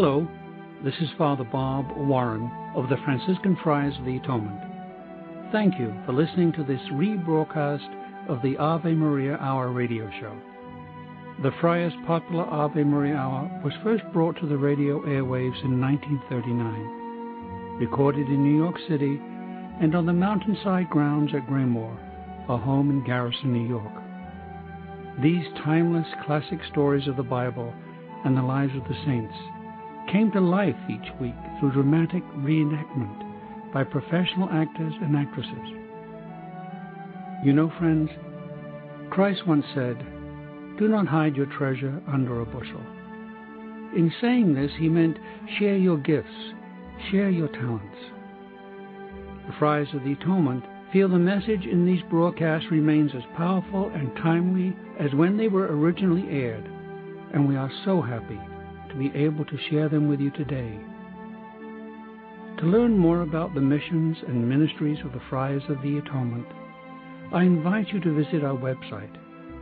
Hello, this is Father Bob Warren of the Franciscan Friars of the Atonement. Thank you for listening to this rebroadcast of the Ave Maria Hour radio show. The Friars' popular Ave Maria Hour was first brought to the radio airwaves in 1939, recorded in New York City and on the mountainside grounds at Graymoor, our home in Garrison, New York. These timeless classic stories of the Bible and the lives of the saints came to life each week through dramatic reenactment by professional actors and actresses. You know, friends, Christ once said, "Do not hide your treasure under a bushel." In saying this, he meant share your gifts, share your talents. The Friars of the Atonement feel the message in these broadcasts remains as powerful and timely as when they were originally aired, and we are so happy to be able to share them with you today. To learn more about the missions and ministries of the Friars of the Atonement, I invite you to visit our website,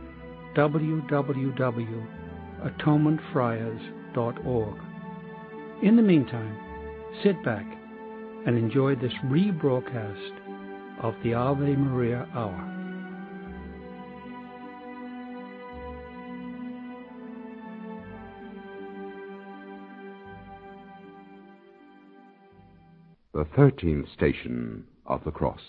www.atonementfriars.org. In the meantime, sit back and enjoy this rebroadcast of the Ave Maria Hour. The 13th Station of the Cross.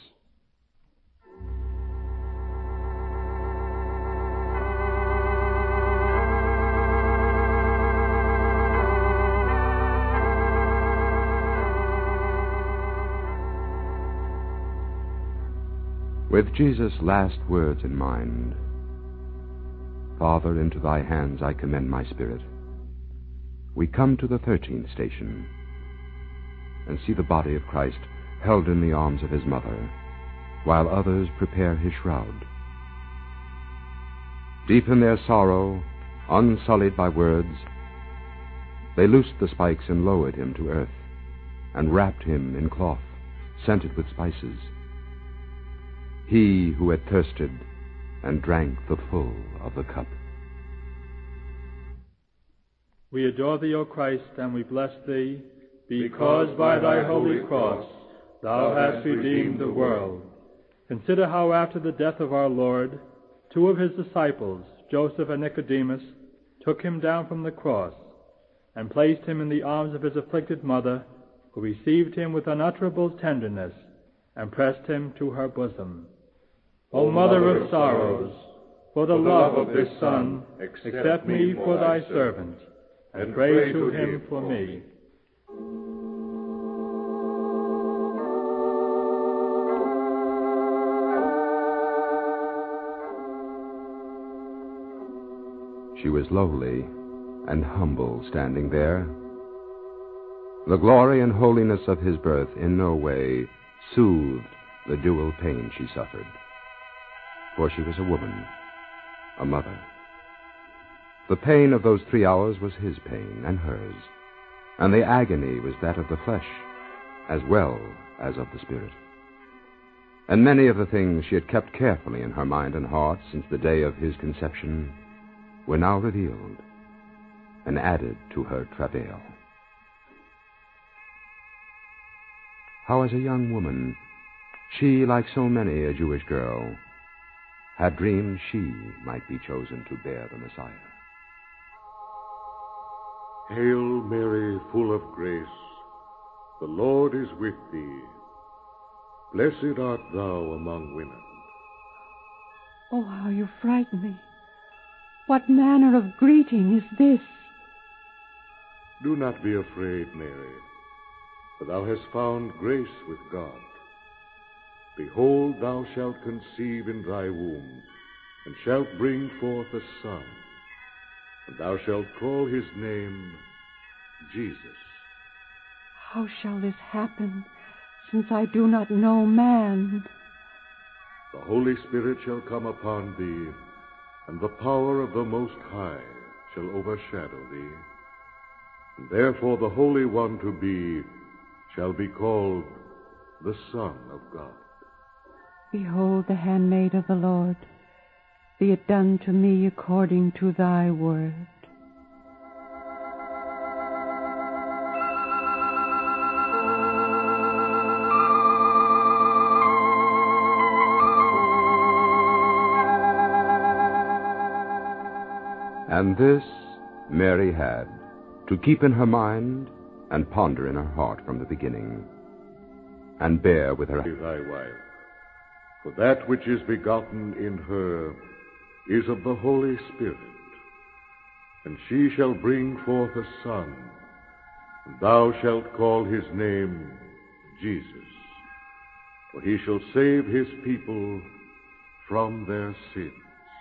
With Jesus' last words in mind, "Father, into thy hands I commend my spirit," we come to the 13th station and see the body of Christ held in the arms of his mother, while others prepare his shroud. Deep in their sorrow, unsullied by words, they loosed the spikes and lowered him to earth, and wrapped him in cloth, scented with spices. He who had thirsted and drank the full of the cup. We adore thee, O Christ, and we bless thee, because by thy holy cross thou hast redeemed the world. Consider how after the death of our Lord, two of his disciples, Joseph and Nicodemus, took him down from the cross and placed him in the arms of his afflicted mother, who received him with unutterable tenderness and pressed him to her bosom. O Mother of sorrows, for the love of this Son, accept me for thy servant, and pray to him for me. She was lowly and humble standing there. The glory and holiness of his birth in no way soothed the dual pain she suffered, for she was a woman, a mother. The pain of those 3 hours was his pain and hers, and the agony was that of the flesh as well as of the spirit. And many of the things she had kept carefully in her mind and heart since the day of his conception were now revealed and added to her travail. How as a young woman, she, like so many a Jewish girl, had dreamed she might be chosen to bear the Messiah. Hail Mary, full of grace, the Lord is with thee. Blessed art thou among women. Oh, how you frighten me. What manner of greeting is this? Do not be afraid, Mary, for thou hast found grace with God. Behold, thou shalt conceive in thy womb, and shalt bring forth a son, and thou shalt call his name Jesus. How shall this happen, since I do not know man? The Holy Spirit shall come upon thee, and the power of the Most High shall overshadow thee. And therefore the Holy One to be shall be called the Son of God. Behold the handmaid of the Lord. Be it done to me according to thy word. And this Mary had, to keep in her mind and ponder in her heart from the beginning, and bear with her. Thy wife, for that which is begotten in her is of the Holy Spirit, and she shall bring forth a son, and thou shalt call his name Jesus, for he shall save his people from their sins.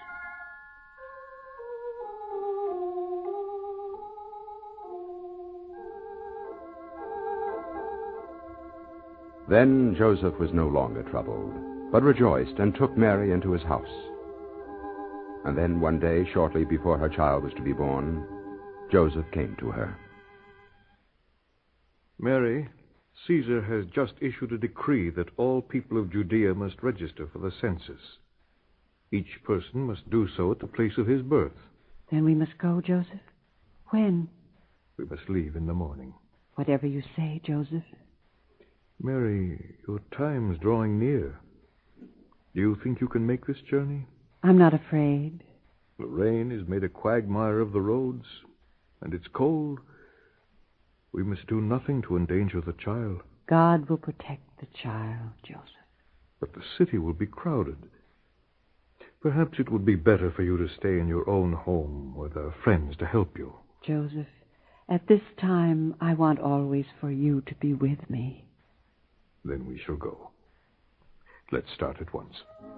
Then Joseph was no longer troubled, but rejoiced and took Mary into his house. And then one day, shortly before her child was to be born, Joseph came to her. Mary, Caesar has just issued a decree that all people of Judea must register for the census. Each person must do so at the place of his birth. Then we must go, Joseph? When? We must leave in the morning. Whatever you say, Joseph. Mary, your time's drawing near. Do you think you can make this journey? I'm not afraid. The rain has made a quagmire of the roads, and it's cold. We must do nothing to endanger the child. God will protect the child, Joseph. But the city will be crowded. Perhaps it would be better for you to stay in your own home with friends to help you. Joseph, at this time, I want always for you to be with me. Then we shall go. Let's start at once.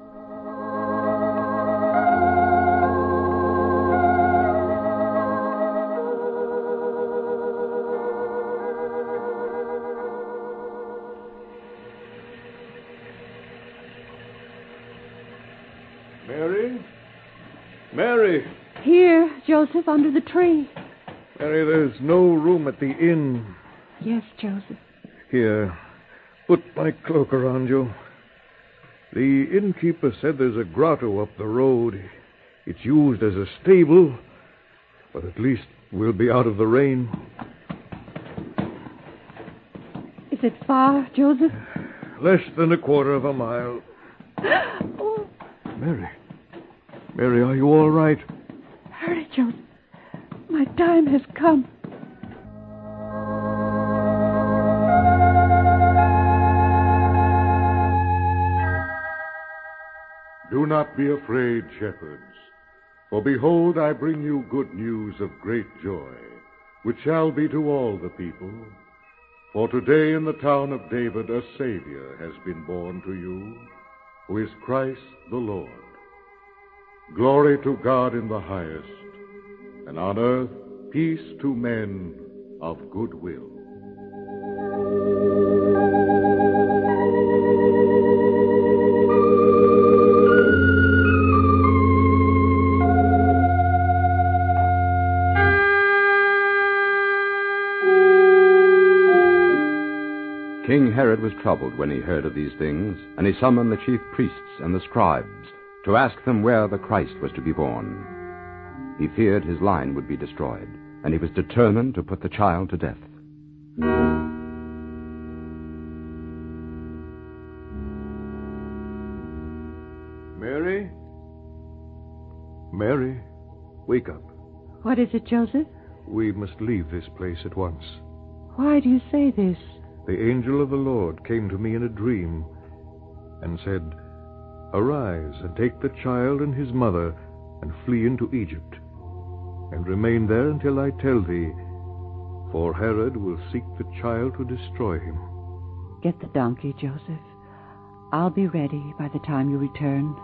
Mary? Mary! Here, Joseph, under the tree. Mary, there's no room at the inn. Yes, Joseph. Here, put my cloak around you. The innkeeper said there's a grotto up the road. It's used as a stable, but at least we'll be out of the rain. Is it far, Joseph? Less than a quarter of a mile. Oh. Mary, are you all right? Hurry, Joseph. My time has come. Do not be afraid, shepherds, for behold, I bring you good news of great joy, which shall be to all the people. For today in the town of David a Savior has been born to you, who is Christ the Lord. Glory to God in the highest, and on earth peace to men of good will. King Herod was troubled when he heard of these things, and he summoned the chief priests and the scribes to ask them where the Christ was to be born. He feared his line would be destroyed, and he was determined to put the child to death. Mary? Mary, wake up. What is it, Joseph? We must leave this place at once. Why do you say this? The angel of the Lord came to me in a dream and said, "Arise and take the child and his mother and flee into Egypt, and remain there until I tell thee, for Herod will seek the child to destroy him." Get the donkey, Joseph. I'll be ready by the time you return.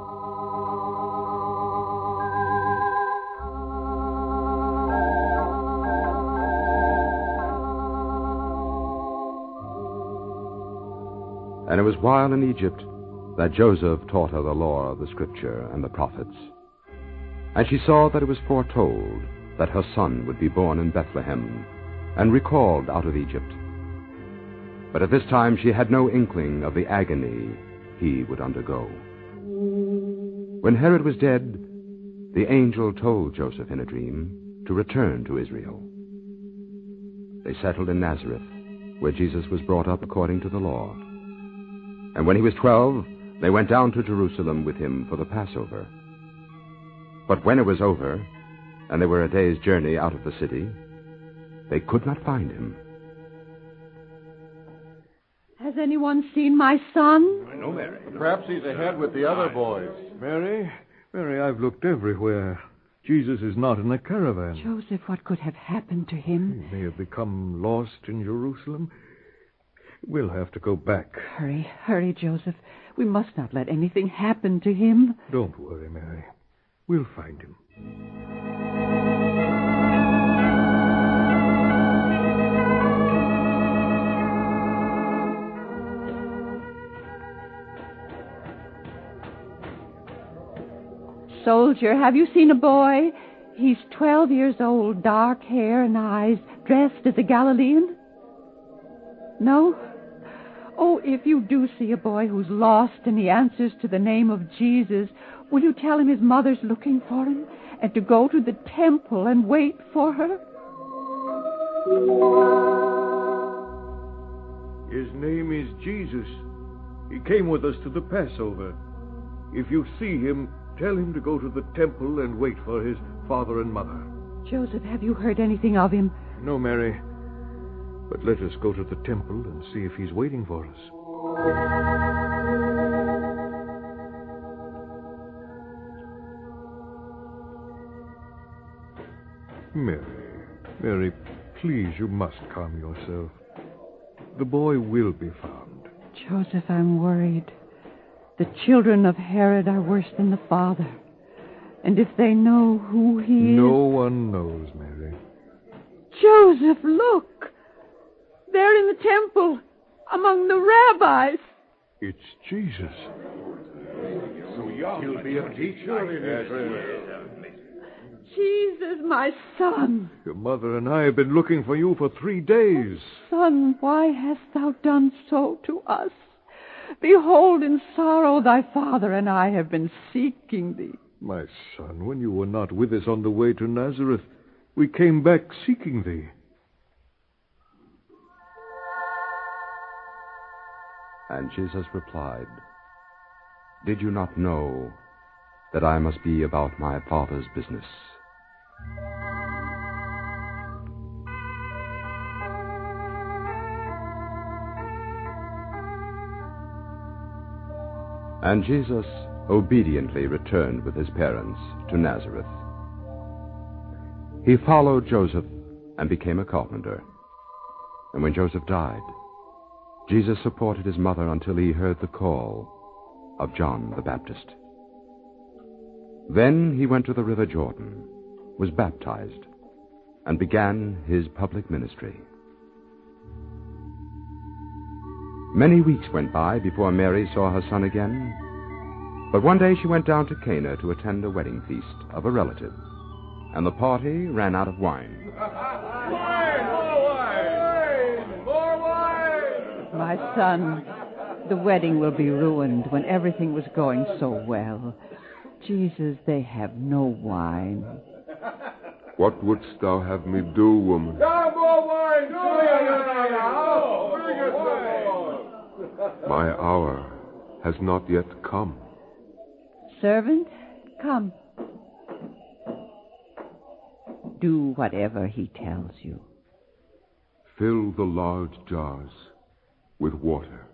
And it was while in Egypt that Joseph taught her the law of the Scripture and the prophets. And she saw that it was foretold that her son would be born in Bethlehem, and recalled out of Egypt. But at this time she had no inkling of the agony he would undergo. When Herod was dead, the angel told Joseph in a dream to return to Israel. They settled in Nazareth, where Jesus was brought up according to the law. And when he was 12, they went down to Jerusalem with him for the Passover. But when it was over, and they were a day's journey out of the city. They could not find him. Has anyone seen my son? No, Mary. Perhaps he's ahead with the other boys. Mary, I've looked everywhere. Jesus is not in the caravan. Joseph, what could have happened to him? He may have become lost in Jerusalem. We'll have to go back. Hurry, Joseph. We must not let anything happen to him. Don't worry, Mary. We'll find him. Soldier, have you seen a boy? He's 12 years old, dark hair and eyes, dressed as a Galilean. No? Oh, if you do see a boy who's lost and he answers to the name of Jesus, will you tell him his mother's looking for him and to go to the temple and wait for her? His name is Jesus. He came with us to the Passover. If you see him, tell him to go to the temple and wait for his father and mother. Joseph, have you heard anything of him? No, Mary. But let us go to the temple and see if he's waiting for us. Mary, please, you must calm yourself. The boy will be found. Joseph, I'm worried. The children of Herod are worse than the father. And if they know who he is... No one knows, Mary. Joseph, look! They're in the temple, among the rabbis. It's Jesus. So young. He'll be a teacher in Israel. Jesus, my son. Your mother and I have been looking for you for 3 days. Son, why hast thou done so to us? Behold, in sorrow thy father and I have been seeking thee. My son, when you were not with us on the way to Nazareth, we came back seeking thee. And Jesus replied, Did you not know that I must be about my Father's business? And Jesus obediently returned with his parents to Nazareth. He followed Joseph and became a carpenter. And when Joseph died, Jesus supported his mother until he heard the call of John the Baptist. Then he went to the river Jordan, was baptized, and began his public ministry. Many weeks went by before Mary saw her son again. But one day she went down to Cana to attend a wedding feast of a relative, and the party ran out of wine. Wine! More wine! More wine! My son, the wedding will be ruined when everything was going so well. Jesus, they have no wine. What wouldst thou have me do, woman? Now more wine! Bring us more! My hour has not yet come. Servant, come. Do whatever he tells you. Fill the large jars with water.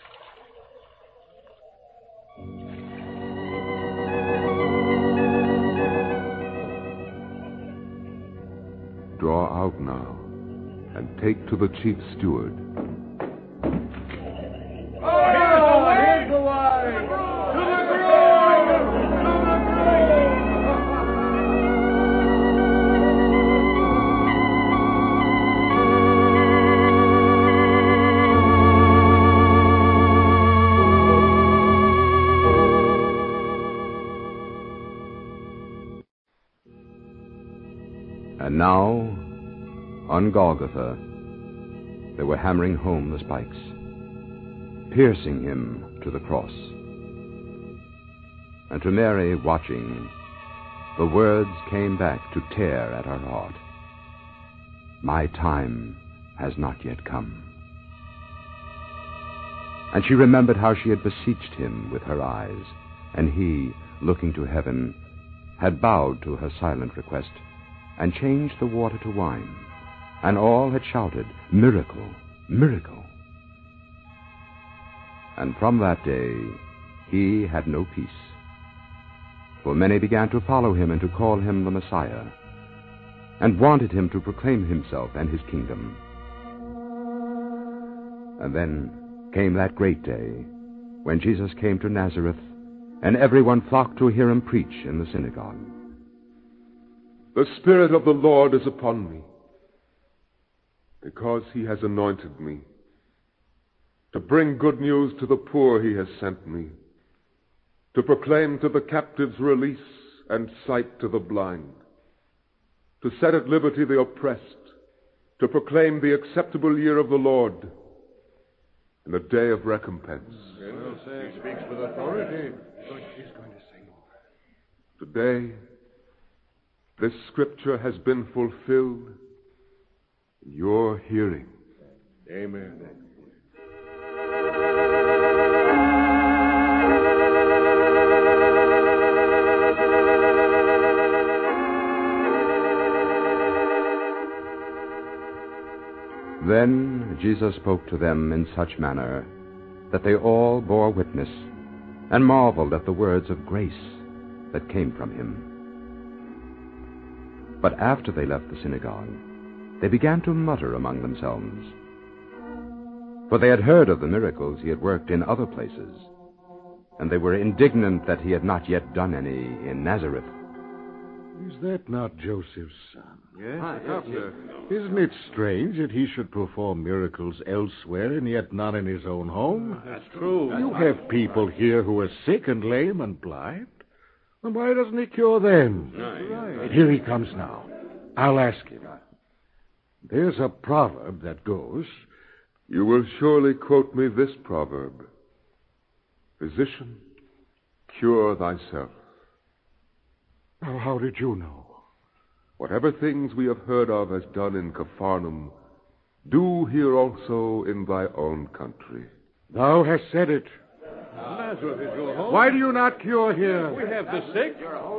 Draw out now, and take to the chief steward. Here's the wine! To the grove! To the grove! And now, on Golgotha, they were hammering home the spikes, piercing him to the cross. And to Mary, watching, the words came back to tear at her heart. My time has not yet come. And she remembered how she had beseeched him with her eyes, and he, looking to heaven, had bowed to her silent request and changed the water to wine. And all had shouted, "Miracle! Miracle!" And from that day he had no peace. For many began to follow him and to call him the Messiah, and wanted him to proclaim himself and his kingdom. And then came that great day when Jesus came to Nazareth, and everyone flocked to hear him preach in the synagogue. "The Spirit of the Lord is upon me, because he has anointed me. To bring good news to the poor he has sent me, to proclaim to the captives release and sight to the blind, to set at liberty the oppressed, to proclaim the acceptable year of the Lord, and the day of recompense." He speaks with authority. He's going to say more. Today, this scripture has been fulfilled in your hearing. Amen. Then Jesus spoke to them in such manner that they all bore witness and marveled at the words of grace that came from him. But after they left the synagogue, they began to mutter among themselves, for they had heard of the miracles he had worked in other places, and they were indignant that he had not yet done any in Nazareth. Is that not Joseph's son? Yes? Isn't it strange that he should perform miracles elsewhere and yet not in his own home? That's true. You have people here who are sick and lame and blind. And why doesn't he cure them? Right. Here he comes now. I'll ask him. There's a proverb that goes, You will surely quote me this proverb: "Physician, cure thyself." "Oh, how did you know?" Whatever things we have heard of as done in Capharnaum, do here also in thy own country. Thou hast said it. Nazareth is your home. Why do you not cure here? We have the sick.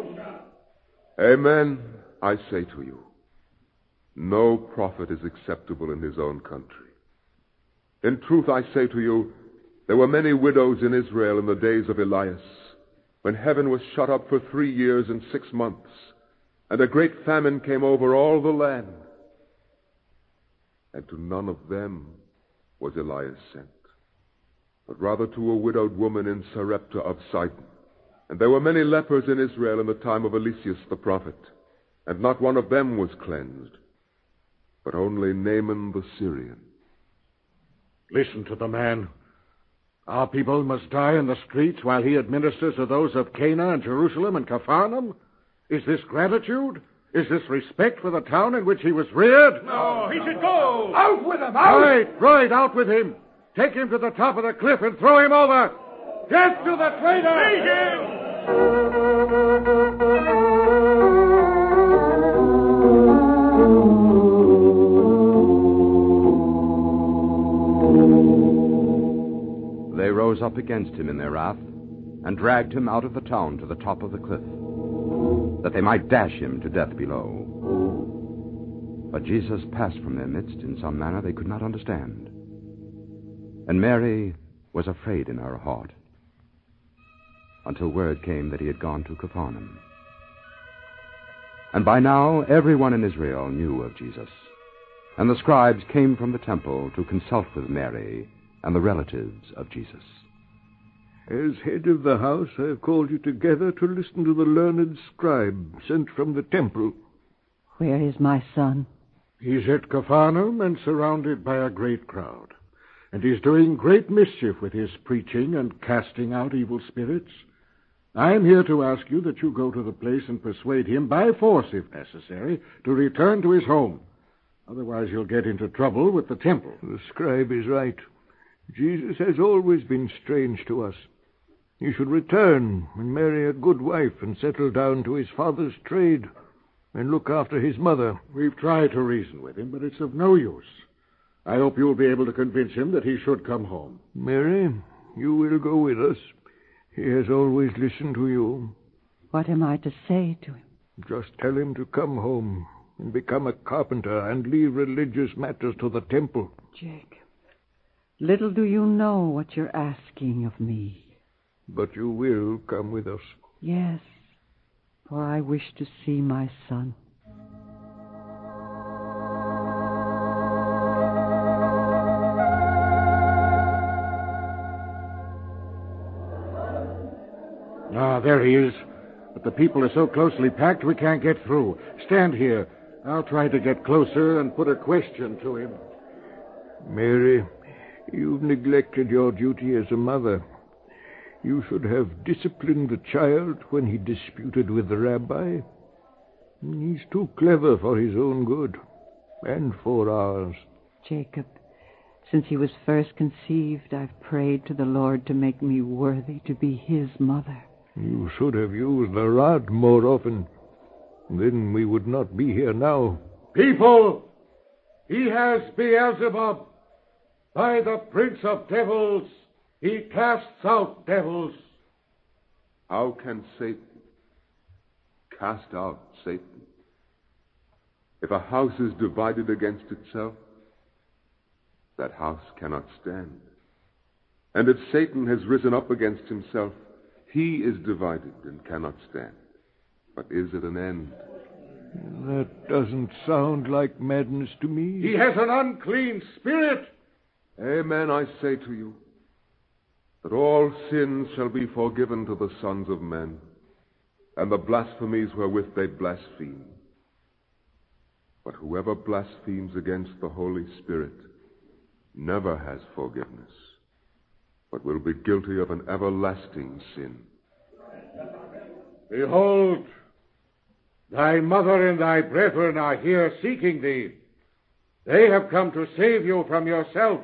Amen, I say to you, no prophet is acceptable in his own country. In truth, I say to you, there were many widows in Israel in the days of Elias, when heaven was shut up for 3 years and 6 months, and a great famine came over all the land. And to none of them was Elias sent, but rather to a widowed woman in Sarepta of Sidon. And there were many lepers in Israel in the time of Eliseus the prophet, and not one of them was cleansed, but only Naaman the Syrian. Listen to the man. Our people must die in the streets while he administers to those of Cana and Jerusalem and Capharnaum? Is this gratitude? Is this respect for the town in which he was reared? No, he should go. Out with him! Out! Right, out with him. Take him to the top of the cliff and throw him over. Death to the traitor! Take him! They rose up against him in their wrath and dragged him out of the town to the top of the cliff, that they might dash him to death below. But Jesus passed from their midst in some manner they could not understand. And Mary was afraid in her heart, until word came that he had gone to Capharnaum. And by now everyone in Israel knew of Jesus, and the scribes came from the temple to consult with Mary and the relatives of Jesus. As head of the house, I have called you together to listen to the learned scribe sent from the temple. Where is my son? He's at Capharnaum and surrounded by a great crowd. And he's doing great mischief with his preaching and casting out evil spirits. I'm here to ask you that you go to the place and persuade him, by force if necessary, to return to his home. Otherwise you'll get into trouble with the temple. The scribe is right. Jesus has always been strange to us. He should return and marry a good wife and settle down to his father's trade and look after his mother. We've tried to reason with him, but it's of no use. I hope you'll be able to convince him that he should come home. Mary, you will go with us. He has always listened to you. What am I to say to him? Just tell him to come home and become a carpenter and leave religious matters to the temple. Jacob, little do you know what you're asking of me. But you will come with us. Yes, for I wish to see my son. Ah, there he is. But the people are so closely packed we can't get through. Stand here. I'll try to get closer and put a question to him. Mary, you've neglected your duty as a mother. You should have disciplined the child when he disputed with the rabbi. He's too clever for his own good, and for ours. Jacob, since he was first conceived, I've prayed to the Lord to make me worthy to be his mother. You should have used the rod more often. Then we would not be here now. People, he has Beelzebub. By the prince of devils, he casts out devils. How can Satan cast out Satan? If a house is divided against itself, that house cannot stand. And if Satan has risen up against himself, he is divided and cannot stand, but is at an end. That doesn't sound like madness to me. He has an unclean spirit. Amen, I say to you, that all sins shall be forgiven to the sons of men, and the blasphemies wherewith they blaspheme. But whoever blasphemes against the Holy Spirit never has forgiveness, but will be guilty of an everlasting sin. Behold, thy mother and thy brethren are here seeking thee. They have come to save you from yourself.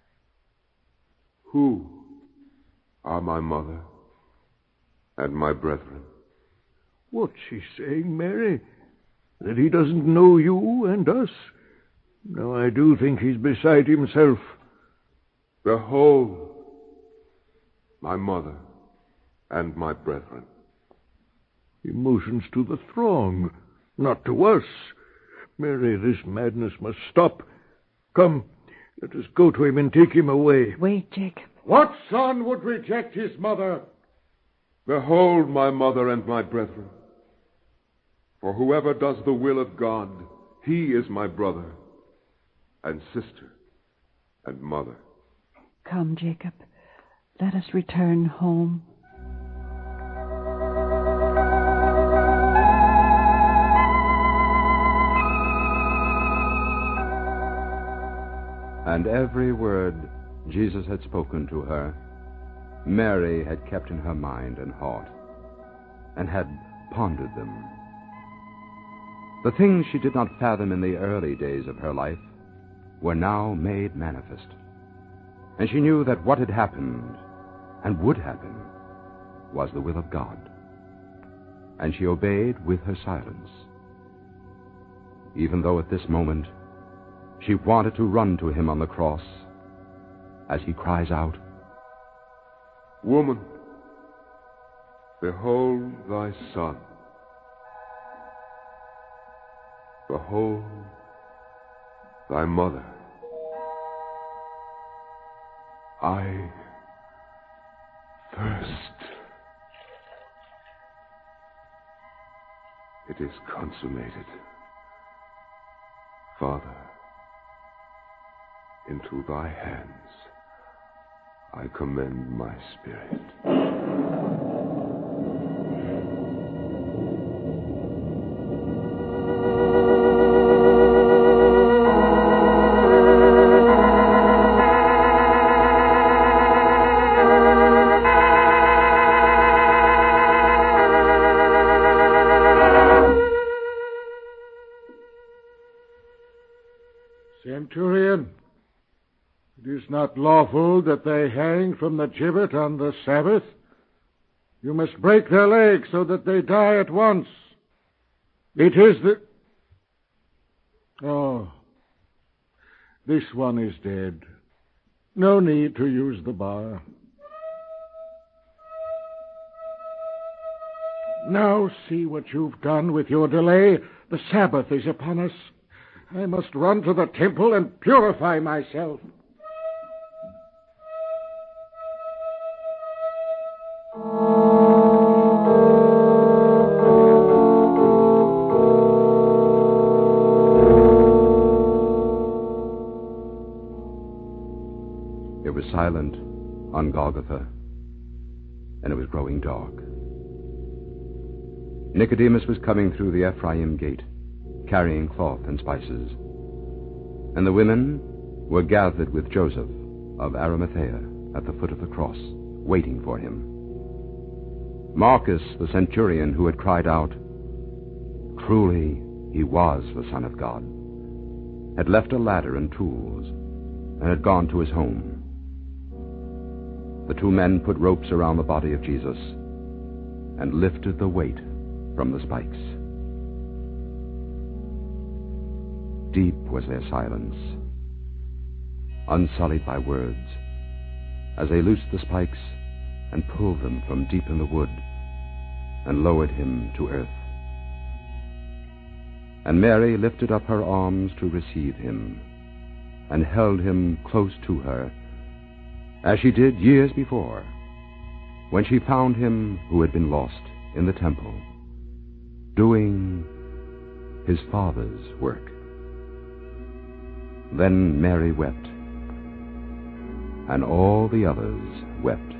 Who are my mother and my brethren? What's she saying, Mary? That he doesn't know you and us? No, I do think he's beside himself. Behold, my mother and my brethren. He motions to the throng, not to us. Mary, this madness must stop. Come, let us go to him and take him away. Wait, Jacob. What son would reject his mother? Behold, my mother and my brethren. For whoever does the will of God, he is my brother and sister and mother. Come, Jacob. Let us return home. And every word Jesus had spoken to her, Mary had kept in her mind and heart, and had pondered them. The things she did not fathom in the early days of her life were now made manifest, and she knew that what had happened and would happen was the will of God, and she obeyed with her silence, even though at this moment she wanted to run to him on the cross as he cries out, Woman, behold thy son. Behold thy mother. I thirst. It is consummated. Father, into thy hands I commend my spirit. Centurion, it is not lawful that they hang from the gibbet on the Sabbath. You must break their legs so that they die at once. It is the... Oh, this one is dead. No need to use the bar. Now see what you've done with your delay. The Sabbath is upon us. I must run to the temple and purify myself. It was silent on Golgotha, and it was growing dark. Nicodemus was coming through the Ephraim gate, carrying cloth and spices, and the women were gathered with Joseph of Arimathea at the foot of the cross, waiting for him. Marcus, the centurion who had cried out, "Truly he was the Son of God," had left a ladder and tools and had gone to his home. The two men put ropes around the body of Jesus and lifted the weight from the spikes. Deep was their silence, unsullied by words, as they loosed the spikes and pulled them from deep in the wood and lowered him to earth. And Mary lifted up her arms to receive him and held him close to her, as she did years before, when she found him who had been lost in the temple, doing his Father's work. Then Mary wept, and all the others wept.